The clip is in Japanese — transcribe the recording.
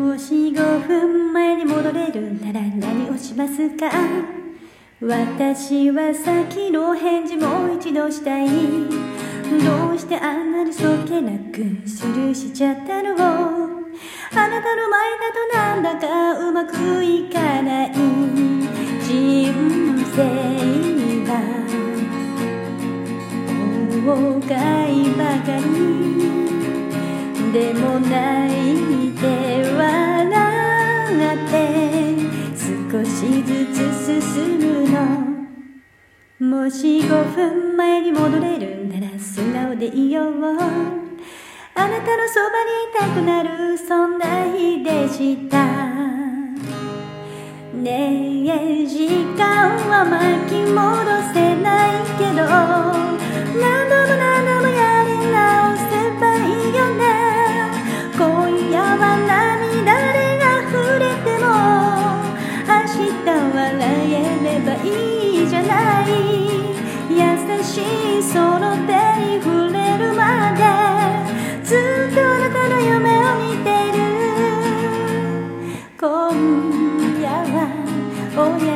もし5分前に戻れるなら何をしますか？私は先の返事もう一度したい。どうしてあんなにそっけなくスルーしちゃったの？あなたの前だとなんだかうまくいかない。人生は後悔ばかりでも泣いて笑って少しずつ進むの。もし5分前に戻れるなら素顔でいよう。あなたのそばにいたくなるそんな日でした。ねえ時間は巻き戻せないけど何度も何度もやり直せばいいよね。今夜は涙で溢れても明日笑えればいいじゃない。優しいその手に触れるまでずっとあなたの夢を見てる。今夜はおや